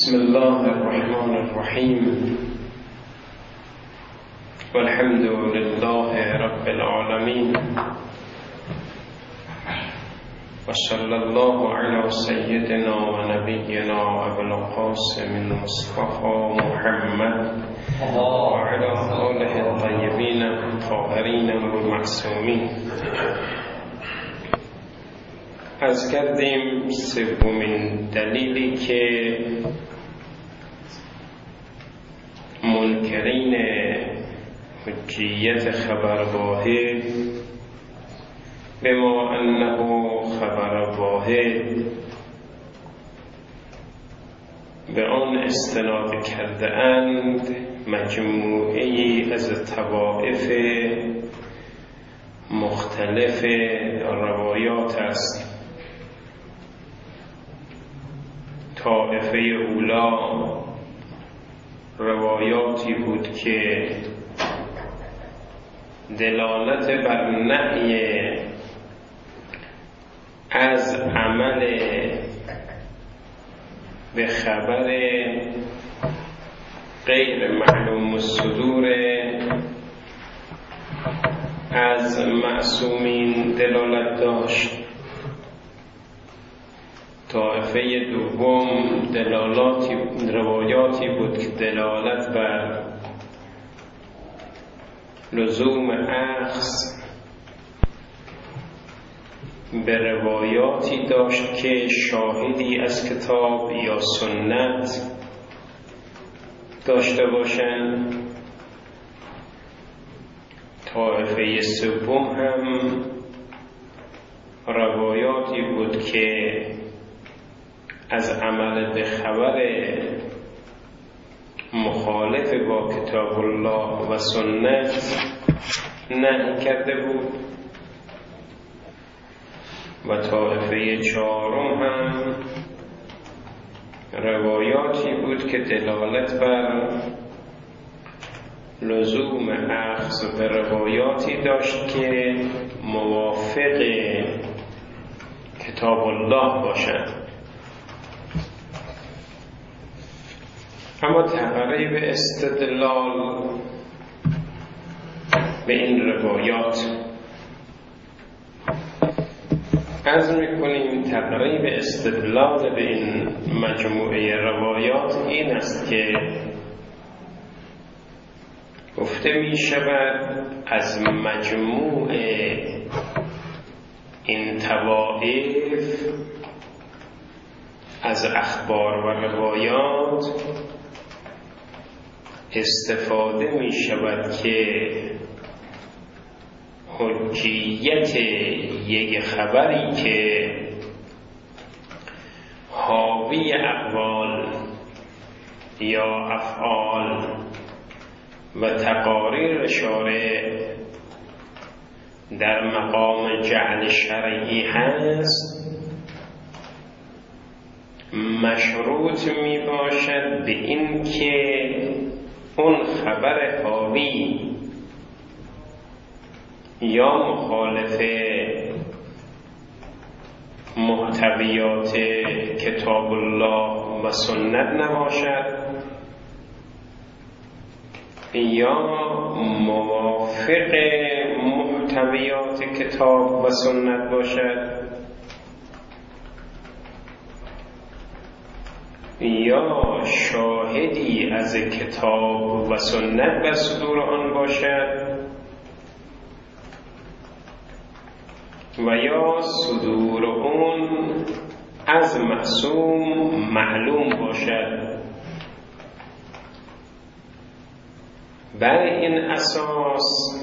بسم الله الرحمن الرحیم والحمد لله رب العالمین و صلی الله علی سیدنا و نبینا ابو القاسم المصطفى محمد و علی آله الطیبین الطاهرین المعصومین. از کردیم سومین دلیلی که منکرین حجیت خبر واحد بما انه خبر واحد به آن استناد کرده اند مجموعه‌ای از طوائف مختلف روایات است. طائفه اولا روایاتی بود که دلالت بر نهی از عمل به خبر غیر معلوم الصدور از معصومین دلالت داشت. طائفه دوم روایاتی بود که دلالت بر لزوم اخذ به روایاتی داشت که شاهدی از کتاب یا سنت داشته باشند. طائفه سوم هم روایاتی بود که از عمل به خبر مخالف با کتاب الله و سنت نهی کرده بود. و طائفه چهارم هم روایاتی بود که دلالت بر لزوم اخذ به روایاتی داشت که موافق کتاب الله باشند. اما تقریب استدلال به این روایات عرض می‌کنیم. تقریب استدلال به این مجموعه روایات این است که گفته می شود از مجموع این طوائف از اخبار و روایات استفاده می شود که حجیت یک خبری که حاوی اقوال یا افعال و تقاریر شارع در مقام جعل شرعی هست مشروط می باشد به این که اون خبر حاوی یا مخالف محتویات کتاب الله و سنت نباشد یا موافق محتویات کتاب و سنت باشد یا شاهدی از کتاب و سنت بر صدور آن باشد و یا صدور اون از معصوم معلوم باشد. بر این اساس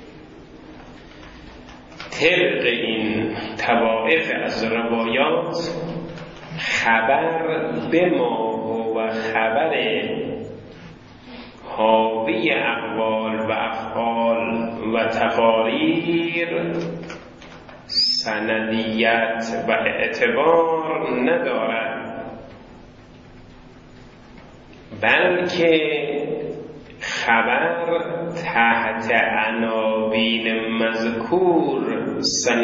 طبق این طوائف از روایات خبر به ما و خبر حاوی اقوال و افعال و تقاریر سندیت و اعتبار ندارد، بلکه خبر تحت عناوین مذکور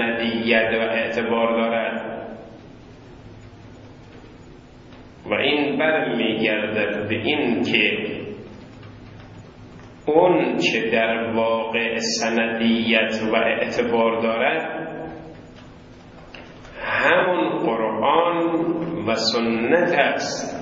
سندیت و اعتبار دارد و این این برمیگردد به این که اون چه در واقع سندیت و اعتبار دارد همون قرآن و سنت است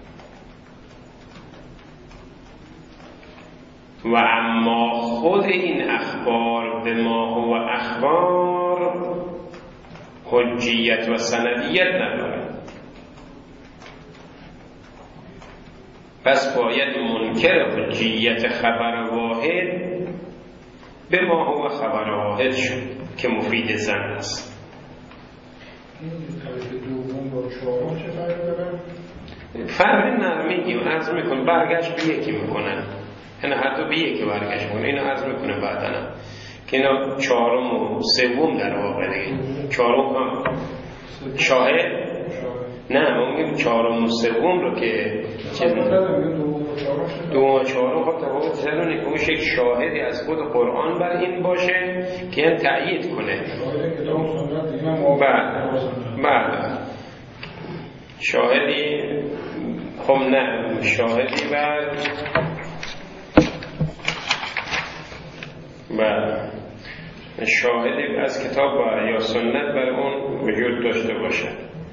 و اما خود این اخبار به ما هو اخبار حجیت و سندیت ندارد. پس باید منکر حجیت خبر واحد به ما هو خبر واحد شد که مفید زن است. فرق نرمیگیم عرض میکن برگشت به یکی میکنن، اینا هر دو به یکی برگشت میکنن. اینو عرض میکنه بعدنا که اینا چهارم و سوم در واقع دیگه. چهارم هم شاهد نه، ما میگیم چهارم و سوم رو که دوم و چهارم خب تفاوت زنونه که میشه یک شاهدی از خود قرآن بر این باشه که این تأیید کنه. بعد شاهدی خب نه، شاهدی بر شاهدی از کتاب یا سنت بر اون وجود داشته باشه.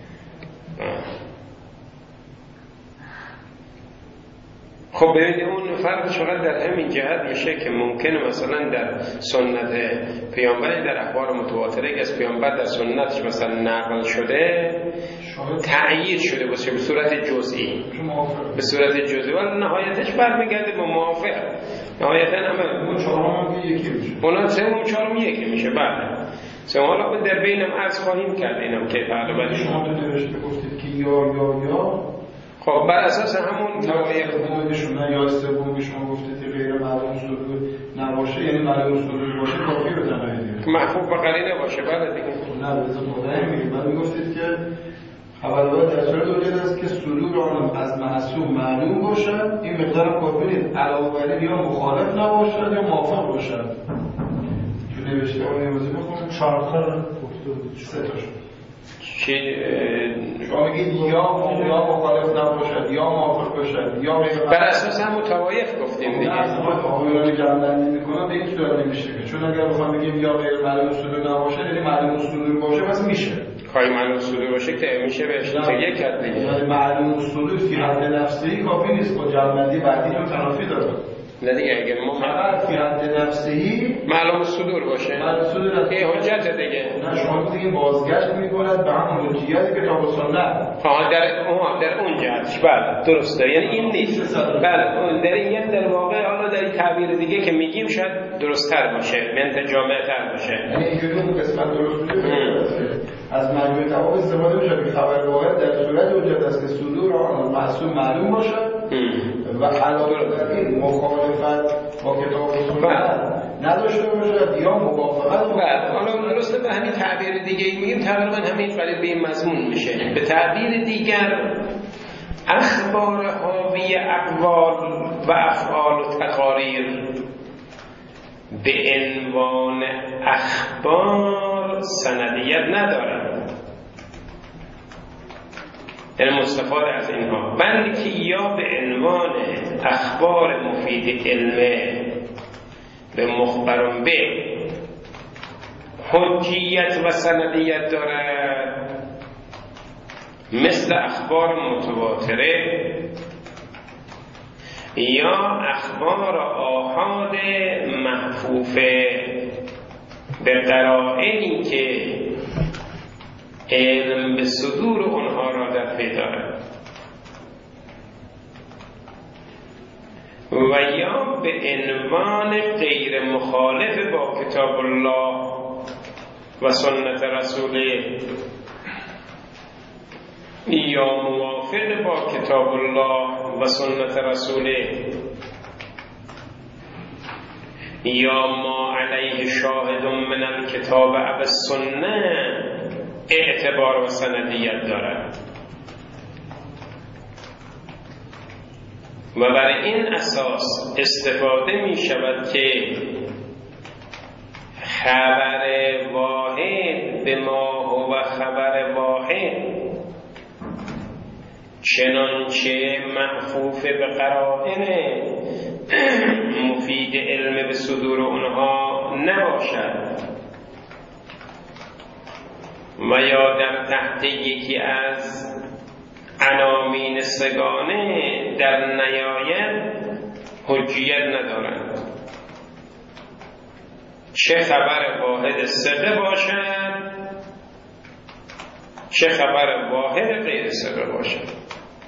خب ببینید اون فرق چقدر در همین جهت میشه که ممکنه مثلا در سنت پیامبر در اخبار متواتره که از پیامبر در سنتش مثلا نقل شده تأیید شده باشه به صورت جزئی، به صورت جزئی، ولی نهایتش برمیگرده به موافق. نهایتا همه اون چهارم یکی میشه، اون سوم چهارم یکی میشه. بعد سوم حالا در بینم عرض خواهیم کرد اینم که تقریبا شما تو نوشته گفتید که یا خب بر اساس همون توایف بودشون نه یا سوم که شما گفتید غیر معلوم صدور نباشه، یعنی معلوم صدور باشه کافی رو تنهایی محفوظ به قرینه باشه. بله دیگه نه به ازا مدعی میگیم. بعد میگفتید که خبرهای در صورت وجود است که صدور آن از معصوم معلوم باشد، این مقدار کافی نیست، علاوه بر این یا مخالف نباشد یا موافق باشد. تو نوشته اون امروزی بخونم 4 تا 3 تاشون شما میگید یا مخالف نباشد یا موافق باشد یا بر اساس هم توایف گفتیم دیگه. آقایان جمع‌بندی میکنن به این صورت نمیشه، چون اگر بخوام بگیم یا غیر معلوم صدور نباشه یعنی معلوم صدور باشه پس میشه. خواهی معلوم صدور باشه که میشه بهش تگه کرد دیگه. یعنی معلوم صدور فی حد نفسی کافی نیست، با جمع‌بندی بعدی رو تنافی داره. نه دیگه اگر ما فی حد نفسی معلوم صدور باشه معلوم صدور است. این حجت دیگه. نه شما میگید بازگشت میکند به همون حجیت کتاب و سنت. در اون جهتش بله درسته، یعنی این نیست. بله اون در این در واقع حالا در این تعبیر دیگه که میگیم شاید درست‌تر باشه، منتجامع‌تر باشه. یعنی اینجوری اون قسمت درست بوده از مجموعه تواب استفاده میشه که خبر واحد در صورت حجت است که صدور آن معصوم معلوم باشد و علاوه بر این مخالفت با کتاب و سنت نداشته باشد یا موافقت. حالا درسته به همین تعبیر دیگه میگیم تقریبا همین قریب به این مضمون میشه. به تعبیر دیگر اخبار حاوی اقوال و افعال و تقاریر به عنوان اخبار سندیت ندارد، یعنی مستفاد از اینها، بلکه یا به عنوان اخبار مفید علمه به مخبران به حجیت و سندیت دارد، مثل اخبار متواتره یا اخبار آحاد محفوفه به قرائنی که علم به صدور اونها را در پی دارد، و یا به عنوان غیر مخالف با کتاب الله و سنت رسوله یا موافق با کتاب الله و سنت رسوله یا ما علیه شاهد من الکتاب و السنه اعتبار و سندیت دارد. و بر این اساس استفاده می شود که خبر واحد به ما هو خبر واحد چنانچه معفوف به قرائن مفید علم به صدور اونها نباشد و یا در تحت یکی از عناوین سگانه در نیاید حجیت ندارند، چه خبر واحد ثقه باشد چه خبر واحد غیر ثقه باشد.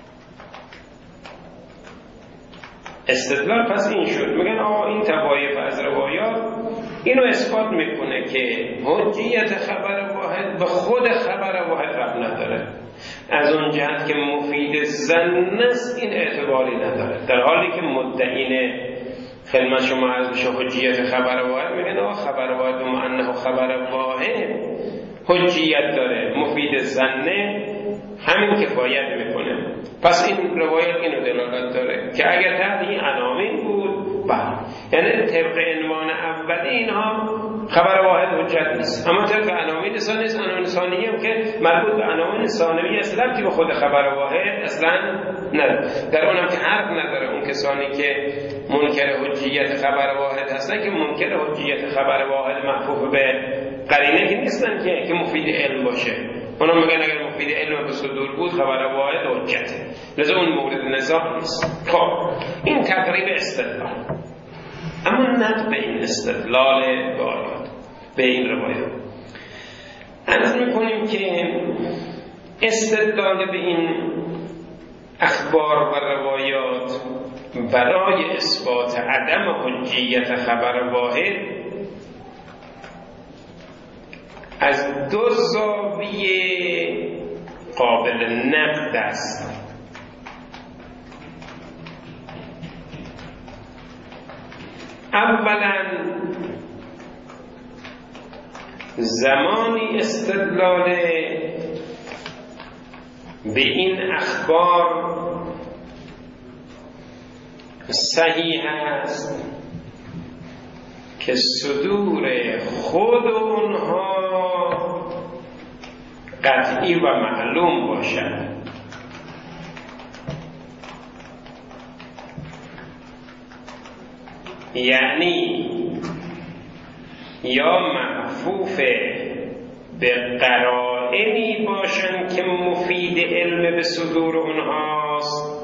استدلال پس این شد، میگن این طوایف از روایات اینو اثبات میکنه که حجیت خبر واحد به خود خبر واحد ربط نداره، از اون جهت که مفید ظن است این اعتباری نداره، در حالی که مدعین خدمت شما عرض بشه حجیت خبر واحد میگن خبر واحد و انه خبر واحد حجیت داره، مفید ظنه همین کفایت میکنه. پس این روایت اینو دلالت داره که اگر تحت این عناوین بود بله، یعنی طبق عنوان اولی اینها خبر واحد حجت نیست، اما طبق عناوین ثانی نیست. عناوین ثانی هم که مربوط به عناوین ثانوی اصلا که به خود خبر واحد اصلا نداره، در اونم که حرف نداره اون کسانی که منکر حجیت خبر واحد هستن که منکر حجیت خبر واحد محفوظ به قرینه که نیستن که مفید علم باشه. اونا میگن اگر مفید علم به صدور بود خبر واحد حجته، لذا اون مورد نزاع نیست. خب این تقریب استدلال، اما نقد به این استدلال به آیات به این روایات عرض میکنیم که استدلال به این اخبار و روایات برای اثبات عدم حجیت خبر واحد از دو زاویه قابل نقد است. اولا زمانی استدلال به این اخبار صحیح است که صدور خود اونها قطعی و معلوم باشد، یعنی یا معفوف به قرائنی باشند که مفید علم به صدور اونهاست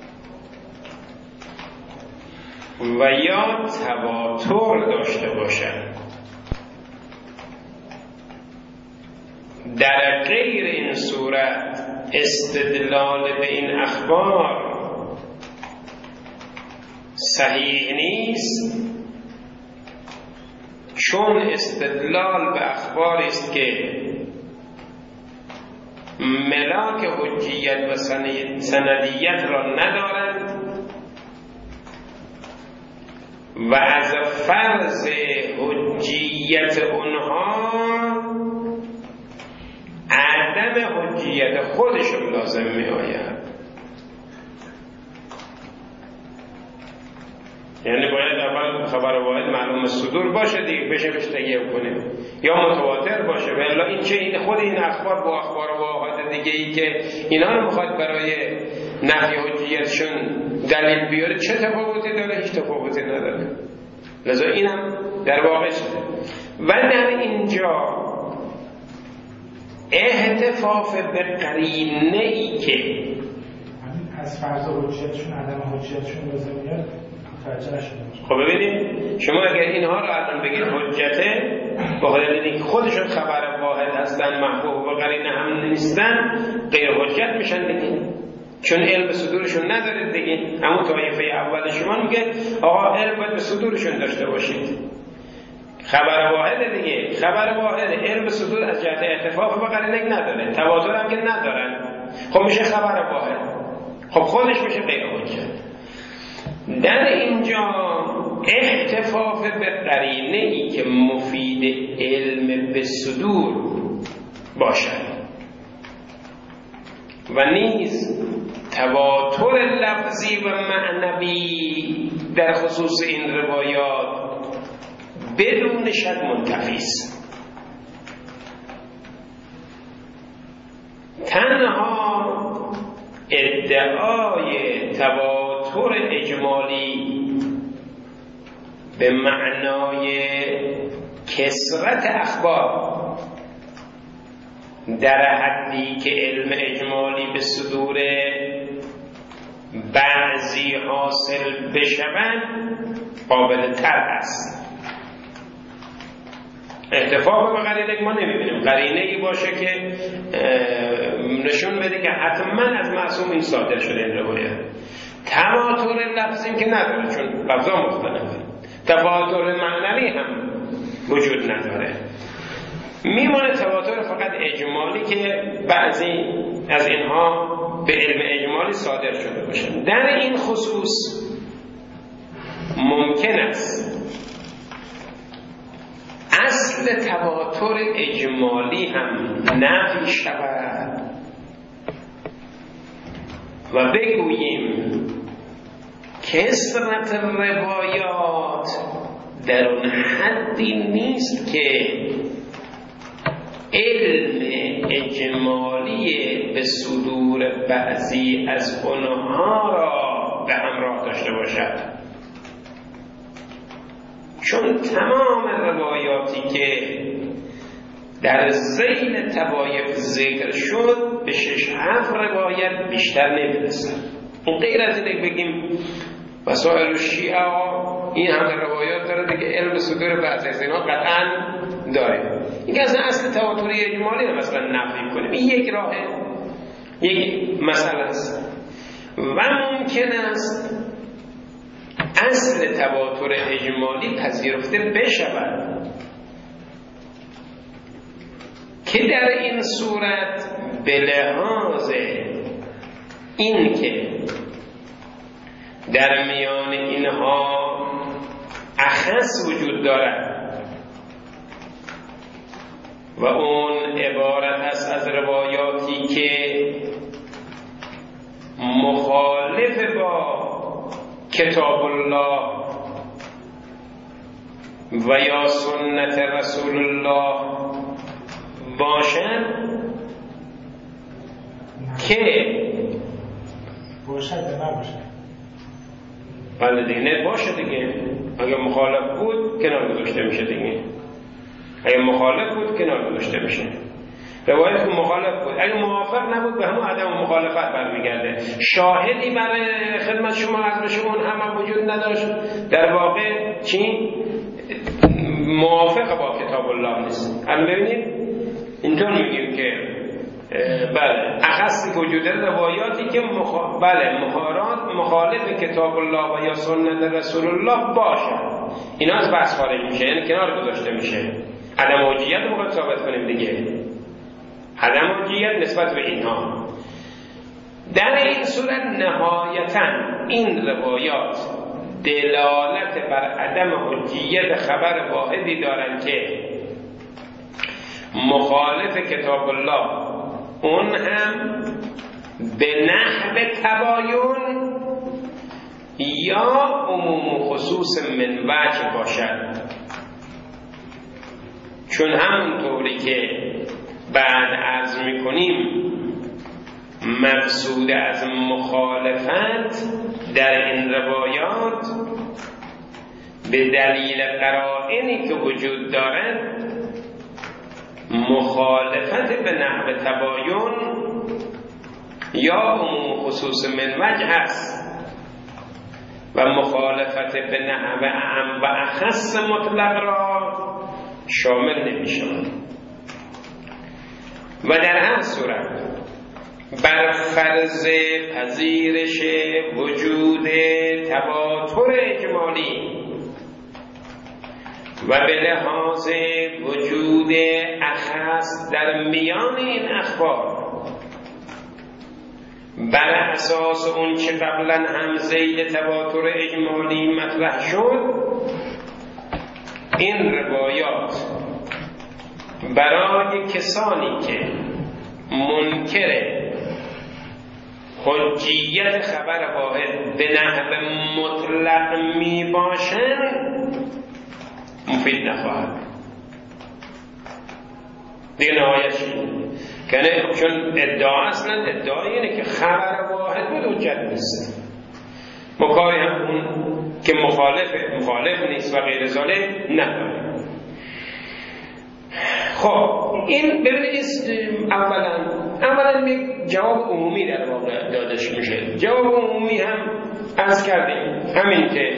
و یا تواتر داشته باشند. در غیر این صورت استدلال به این اخبار صحیح نیست، چون استدلال به اخباری است که ملاک حجیت و سندیت را ندارند و از فرض حجیت اونها عدم حجیت خودشون لازم می آید. یعنی باید اول خبر واحد معلوم صدور باشه دیگه بشه بهش تکیه کنیم، یا متواتر باشه، ولی این چه این خود این اخبار با اخبار واحد دیگه ای که اینا رو میخواد برای نفی حجیتشون دلیل بیاره چه تفاوتی داره؟ هیچ تفاوتی نداره. لذا اینم در واقع شده. و در اینجا احتفاف به قرینه ای که از فرض حجیتشون عدم حجیتشون لازم میاد متوجه شده. خب ببینید شما اگر اینها رو الان بگید حجته با خاطر خودشون خبر واحد هستن محبوب و قرینه هم نیستن غیر حجت میشن دیگه، چون علم به صدورشون ندارید دیگه. اما طایفه اول شما میگه آقا علم باید به صدورشون داشته باشید، خبر واحد دیگه، خبر واحد علم به صدور از جهت اتفاق و قرینه نداره، تواتر هم که ندارن، خب میشه خبر واحد، خب خودش میشه غیر حجت. در اینجا احتفاف به قرینه ای که مفید علم به صدور باشد و نیز تواتر لفظی و معنوی در خصوص این روایات بدون شک منتفی است. تنها ادعای تواتر اجمالی به معنای کثرت اخبار در حدی که علم اجمالی به صدور بعضی حاصل بشوند قابل تر است. اتفاق به قرینه ما نمیبینیم، قرینه ای باشه که نشون بده که حتما از معصوم این صادر شده این روایت. تواتر لفظی که نداره چون لفظا مختلفه، تواتر معنوی هم وجود نداره، میمونه تواتر فقط اجمالی که بعضی از اینها به علم اجمالی صادر شده باشه. در این خصوص ممکن است اصل تواتر اجمالی هم نفی شود و بگوییم کثرت روایات در اون حدی نیست که علم اجمالی به صدور بعضی از اونها را به همراه داشته باشد، چون تمام روایاتی که در ذیل طوایف ذکر شد به 6-7 روایت بیشتر نمیرسن. اون غیر از اینه بگیم وسائل شیعه این همه روایات داره دیگه، علم صدور بعضی از اینها قطعا داره. این که اصل تواتری اجمالی رو مثلا نفی کنیم، این یک راهه، یک مسئله است. و ممکن است اصل تواتر اجمالی پذیرفته بشود که در این صورت به لحاظ این که در میان اینها اخص وجود دارد و اون عبارت است از روایاتی که مخالف با کتاب الله و یا سنت رسول الله باشد که باشد یا نباشد. بله دیگه، نه باشه دیگه. اگه مخالف بود کنار گذاشته میشه دیگه، اگه مخالف بود کنار گذاشته میشه. روایت که مخالف بود، اگه موافق نبود به همون عدم مخالفت برمیگرده. شاهدی برای خدمت شما از بشه اون هم وجود نداشت، در واقع چی؟ موافق با کتاب الله نیست. الان ببینید اینطور میگیم که بله اخصی که وجود روایاتی که مخالف کتاب الله و یا سنت رسول الله باشه، اینا از بحث خارج میشه، یعنی کنار گذاشته میشه. عدم حجیت رو باید ثابت کنیم دیگه، عدم حجیت نسبت به اینها. در این صورت نهایتا این روایات دلالت بر عدم حجیت خبر واحدی دارند که مخالف کتاب الله اون هم به نحو تباین یا عموم خصوص من وجه باشد، چون همونطوری که بعد عرض میکنیم مقصود از مخالفت در این روایات به دلیل قرائنی که وجود دارد مخالفت به نحو تباین یا عموم خصوص من وجه است و مخالفت به نحو اعم و اخص مطلق را شامل نمی شود. و در هر صورت بر فرض پذیرش وجود تواتر اجمالی و به لحاظ وجود اخص در میان این اخبار بر اساس اون چه قبلا هم ذیل تواتر اجمالی مطرح شد، این روایات برای کسانی که منکر حجیت خبر واحد به نحو مطلق می باشند مفید نخواهد. دیگه نهایت کنه، چون ادعا اصلا ادعای اینه که خبر واحد بود حجت نیست. مکاری هم اون که مخالف نیست و غیر ذالک نداره. خب این ببینید اولا جواب عمومی در واقع دادش میشه. جواب عمومی هم عرض کردیم همین که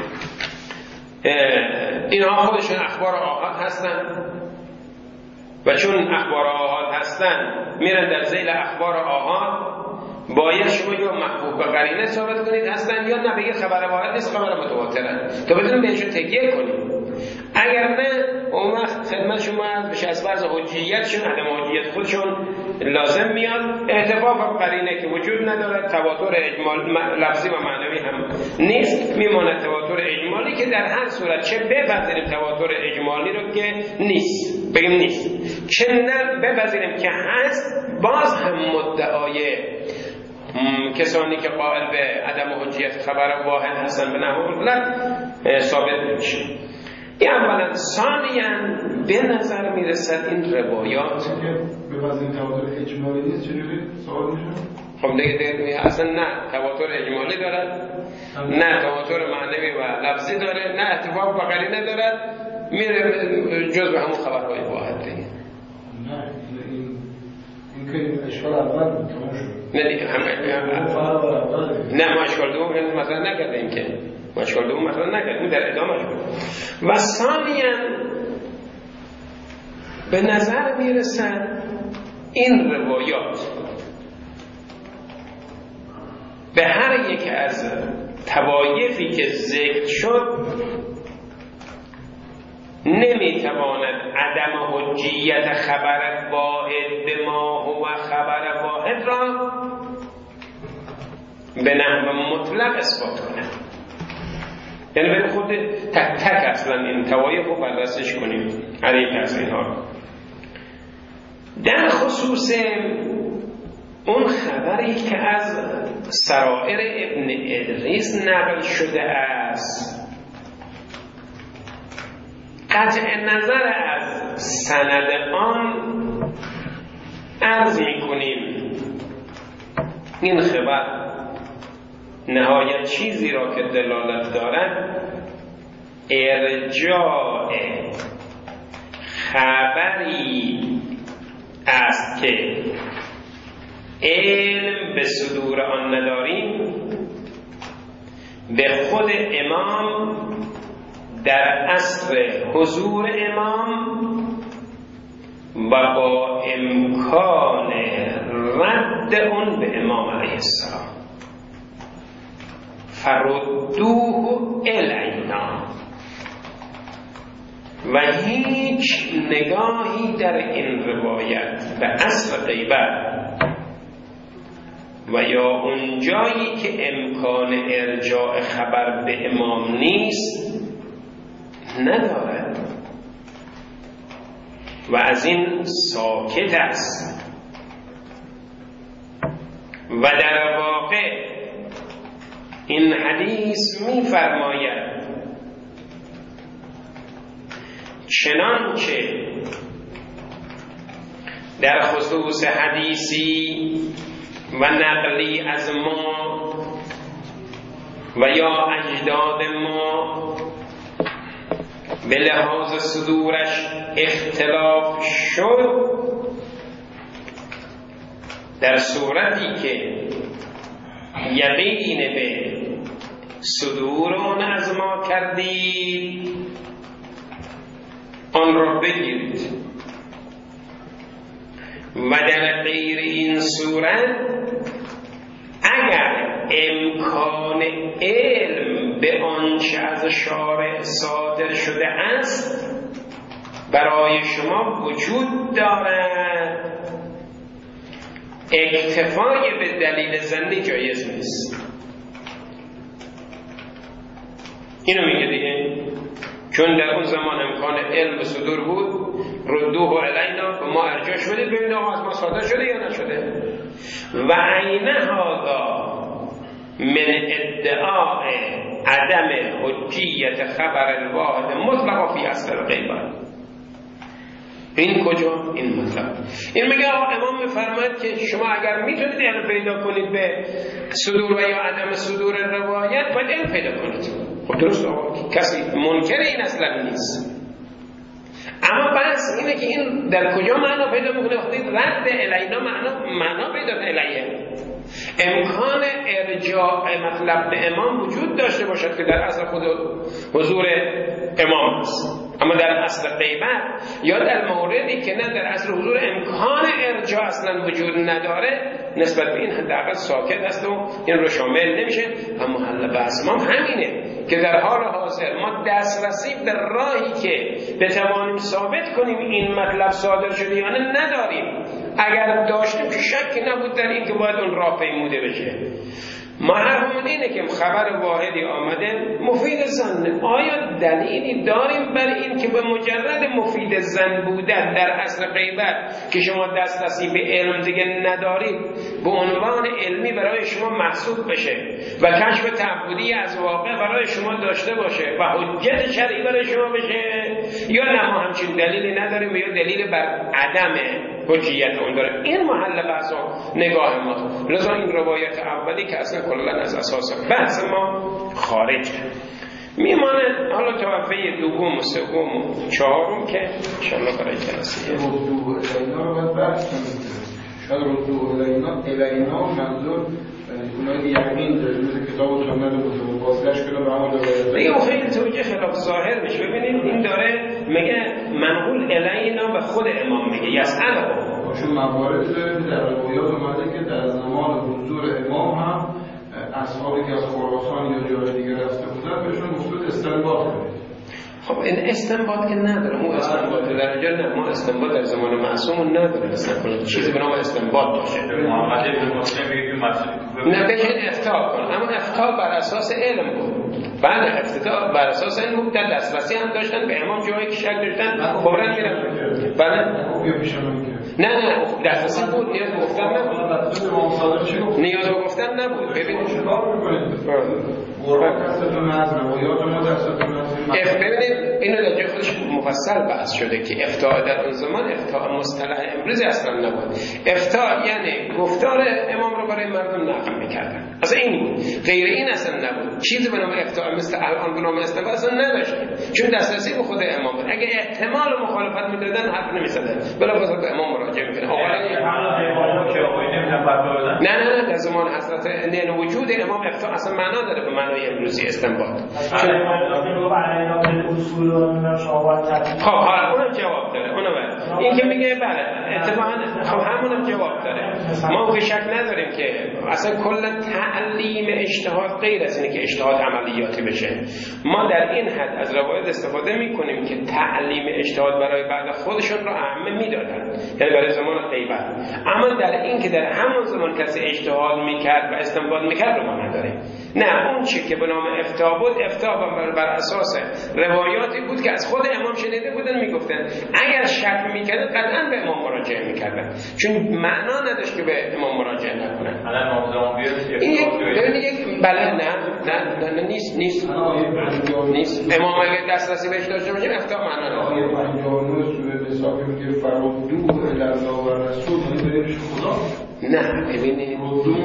اینها خودشون اخبار آحاد هستن و چون اخبار آحاد هستن میرن در ذیل اخبار آحاد، باید شما یا محبوب به قرینه ثابت کنید هستن یا نه بگید خبر واحد نیست، خبر متواتره تا بتونید بهشون تکیه کنید. اگر نه اون وقت خدمت شما عرض بشه از بعض حجیتشون عدم حجیت خودشون لازم میاد. اتفاق و قرینه که وجود نداره، تواتر اجمال لفظی و معنوی هم نیست، میماند تواتر اجمالی که در هر صورت چه بپذیریم تواتر اجمالی رو که نیست، بگیم نیست، چه نه بپذیریم که هست، باز هم مدعای کسانی که قائل به عدم حجیت خبر واحد هستن به نحو مطلق ثابت میشه. این اولا. ثانیاً به نظر میرسد این روایات به وزن تواتر اجمالی نیست. چجوری سوال میشه؟ خب دیگه اصلا نه تواتر اجمالی دارد، نه تواتر معنوی و لفظی داره، نه اتفاق و قرینه دارد، میره جز به همون خبرهای واحد دیگه. نه این که اشکال اول بود تمام شد. نه دیگه نه ما اشکال دوم مثلا نکردیم که اشکال دوم مثلا نکردیم در ادامه شد. و ثانیاً به نظر میرسد این روایات به هر یک از طوایفی که ذکر شد نمیتواند عدم حجیت خبر واحد به ما هو خبر واحد را به نحو مطلق اثبات کند. یعنی برای خود تک تک اصلا این طوایف رو بررسیش کنیم علیه از اینها. در خصوص اون خبری که از سرائر ابن ادریس نقل شده است، قطع نظر از سند آن عرض می‌کنیم این خبر نهایت چیزی را که دلالت دارد ارجاع خبری است که علم به صدور آن نداریم به خود امام در عصر حضور امام و با امکان رد اون به امام علیه السلام فردوه الینا. و هیچ نگاهی در این روایت به اصل غیبت و یا اون جایی که امکان ارجاع خبر به امام نیست ندارد و از این ساکت است. و در واقع این حدیث می‌فرماید چنانچه در خصوص حدیثی و نقلی از ما و یا اجداد ما به لحاظ صدورش اختلاف شد، در صورتی که یقین به صدور آن از ما کردید آن را بگیرید و در غیر این صورت اگر امکان علم به آنچه از شارع صادر شده است برای شما وجود دارد، اکتفای به دلیل ظنی جایز نیست. اینو میگه دیگه، چون در اون زمان امکان علم به صدور بود، ردوه علینا و ما ارجاع شدید ببینید آقا از ما صادر شده یا نشده. و عین هذا من ادعاء عدم حجیت خبر الواحد مطلقا فی اصل الغیبه. این کجا؟ این مطلب. این میگه امام میفرماید که شما اگر میتونید علم پیدا کنید به صدور و یا عدم صدور روایت باید علم پیدا کنید. خب درست کسی منکر این اصلا نیست، اما بحث اینه که این در کجا معنا پیدا میکنه؟ وقتی رد الینا معنا پیدا الیه امکان ارجاع مطلب به امام وجود داشته باشد که در اصل خود حضور امام است، اما در اصل غیبت یا در موردی که نه در اصل حضور امکان ارجاع اصلا وجود نداره نسبت به این حداقل ساکت است و این رو شامل نمیشه. و محل بحث ما همینه که در حال حاضر ما دسترسی به راهی که بتوانیم ثابت کنیم این مطلب صادر شده یا نه نداریم. اگر داشتیم که شکی نبود در این که باید اون راه پیموده بشه. ما حرفمون اینه که خبر واحدی آمده مفید زن، آیا دلیلی داریم بر این که به مجرد مفید زن بودن در اصل غیبت که شما دسترسی به علم دیگه ندارید به عنوان علمی برای شما محسوب بشه و کشف تعبدی از واقع برای شما داشته باشه و حجت شرعی برای شما بشه، یا نه ما همچین دلیلی نداریم یا دلیل بر عدم حجیت اون داره؟ این محل بحث و نگاه ما. لذا این روایت اولی که اصلا کلا از اساس بحث ما خارجه میمانه. حالا توفیه دوم و سوم و چهارم که انشاءالله برای جلسه ردوه الینا رو باید بحث کنید. شاید ردوه الینا منظور اونایی یقین داره مثل کتاب و سنت و بازگشت کنه به همون روایت. میگه خیلی توجه خلاف ظاهر میشه. ببینید این داره میگه منقول الینا به خود امام میگه یسأله. چون مواردی داره که در روایات اومده که در زمان حضور امام هم اصحابی که از خراسان یا جای دیگه رفته بودن بهشون مفروض استنباط کنید. خب این استنباط که نداره، ما استنباط در اینجا نه، ما استنباط در زمان معصوم نداره. مثلا چیزی به نام استنباط باشه محمد ابن مسلم میگه نه بهش افتاء کن، اما افتاء بر اساس علم بود. بعد افتاء بر اساس علم بود، در دسترسی هم داشتن به امام جایی که شک داشتن خبرن میرن. بله نه دسترسی بود، نیاز به گفتن نبود. نیاز به گفتن نبود. ببینید ببینید اینو در جای خودش مفصل بحث شده که افتاء در اون زمان افتاء مصطلح امروز اصلا نبود. افتاء یعنی گفتار امام رو برای مردم نقل میکردن، اصلا این بود، غیر این اصلا نبود. چیزی به نام افتاء مثل الان به نام استنباط اصلا نداشتیم، چون دسترسی به خود امام بود. اگه احتمال مخالفت میدادن حرف نمیزدن، بلافاصله به امام مراجعه میکنه. نه در زمان حضرت نه وجود امام افتاء اصلا معنا داره به معنای امروزی استنباط. خب حالا اونم جواب داره. این که میگه بله اتفاقا خب همونم جواب داره. ما به شک نداریم که اصلا کلا تعلیم اجتهاد غیر از اینه که اجتهاد عملیاتی بشه. ما در این حد از روایت استفاده میکنیم که تعلیم اجتهاد برای بعد خودشون رو اهمیت میدادن، یعنی برای زمان غیبت. اما در این که در همون زمان کسی اجتهاد میکرد و استنباط میکرد رو ما نداریم. نه اون چی که به نام افتاء بود، افتاء بر اساس روایاتی بود که از خود امام شنیده بودن میگفتن. اگر شک میکردن قطعا به امام مراجعه میکردن، چون معنا نداشت که به امام مراجعه نکنن. این یک بله نه نیست امام اگر دسترسی بهش داشته باشه افتاء معنا نداره. نه ببینید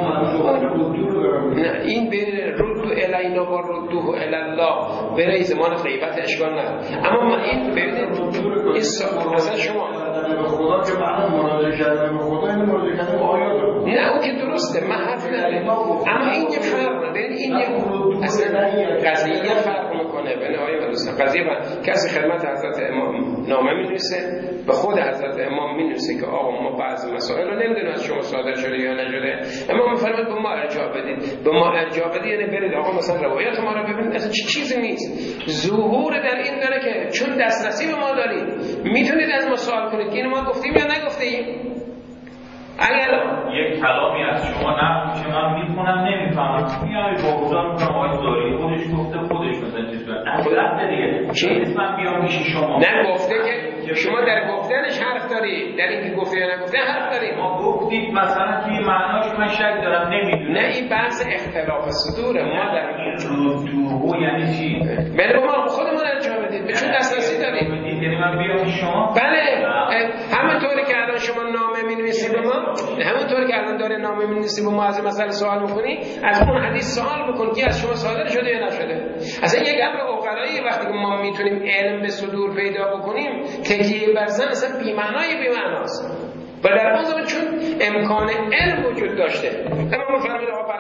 نه این بین ردو الینا و ردوه الله برای زمان غیبت اشکال نداره. اما ما این ببینید این اصلا شما خدا که معنی مراجعه کردن به خدا این مراجعه کردن به آیات نه اون که درسته، من حرف ندارم، اما این که فرق بین این اصلا قضیه فرق میکنه بین آیه و رسول. قضیه کسی خدمت حضرت امام نامه می‌نویسه، به خود حضرت امام می‌نویسه که آقا ما بعضی مسائل رو نمیدونیم از شما صادر شده یا نشده، امام می‌فرماید به ما ارجاع بدید. به ما ارجاع بدید یعنی برید آقا مثلا روایت ما رو ببینید، اصلا چیزی نیست. ظهور در این داره که چون دسترسی به ما دارید میتونید از ما سوال کنید که اینو ما گفتیم یا نگفتیم. اگر یک کلامی از شما نقل که من میخونم نمیفهمم میای بغضا میکنم آقای داری خودش گفته خودش مثلا چیز کنه اصلا دیگه چی؟ من بیام میشی شما نه گفته که شما در گفتنش حرف داری، در اینکه گفته یا نگفته حرف داری. ما گفتید مثلا توی معناش من شک دارم نمیدونم. نه این بحث اختلاف صدوره. ما در ردوه یعنی چی؟ بله ما خودمون ارجاع بدید چون دسترسی داریم. یعنی من بیام شما بله همونطوری که الان شما نامه می‌نویسی به ما، همونطوری که الان داره نامه می‌نویسی به ما از مسئله سوال می‌کنی، از اون حدیث سوال بکن که از شما صادر شده یا نشده. اصلا یک امر عقلایی وقتی که ما میتونیم علم به صدور پیدا بکنیم، تکیه بر زن اصلا بی‌معناست. و در اون زمان چون امکان علم وجود داشته، اما فرمود آقا